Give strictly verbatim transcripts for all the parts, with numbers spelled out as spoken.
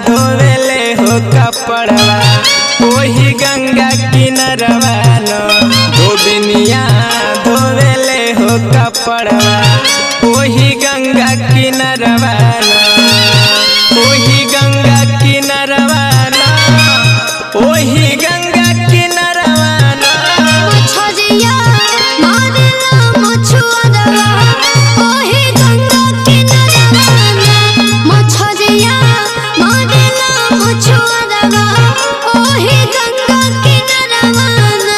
धोवेले हो कपड़वा ओही गंगा किनरवा नो धोबिनिया धोवेले हो कपड़वा ओही गंगा किनरवा नो ओही गंगा किनरवा नो ओही गंगा किनरवा नो मछरिया मारला मछुआरवा ओही गंगा किनरवा नो मछरिया मारला मछुआरवा ओही गंगा किनरवा नो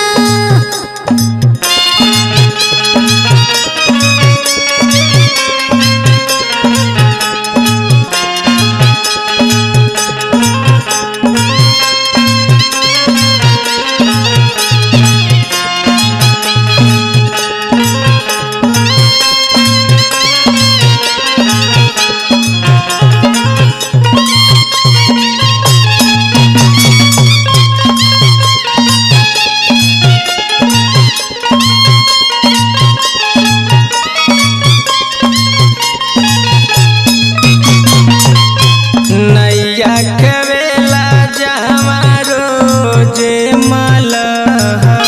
नैया कवेला जहवा रोजे मलहवा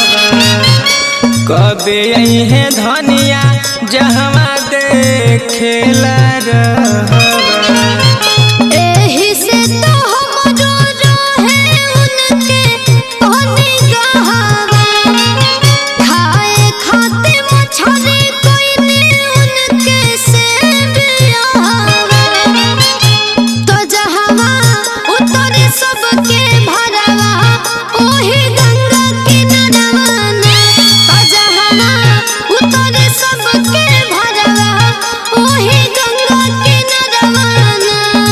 कबे अइहे धनिया जहवा देखेला रहवा एही से तो हमरो रहे उनके ओनी गहवा खाए खाते मछरी कोई नहीं उनके से बियाहवा तो जहवा उतरे सबके भरवा ओही गंगा किनरवा नो तो जहवा उतरे सबके भरवा ओही गंगा किनरवा नो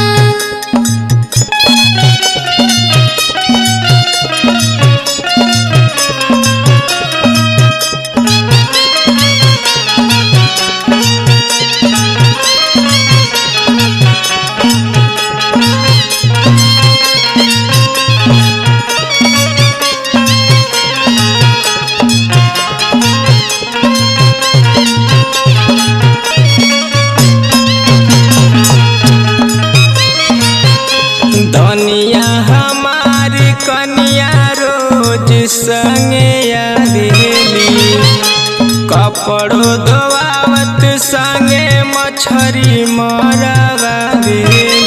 धनिया हमारी कनिया रोज संगे आवेली कपड़ो धोवावत संगे मछरी मरवावेली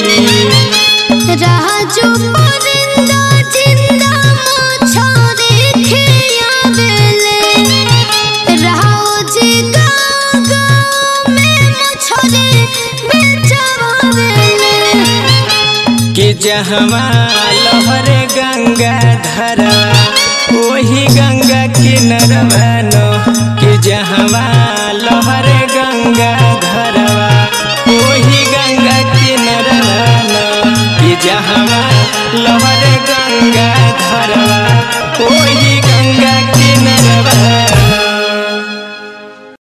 राजू परिंदा जिंदा मछरी खियावेले राउजी गाँव गाँव में मछरी बेचवावेले कि जहवा लहरे गंगा धरवा ओही गंगा किनरवा नो कि जहवा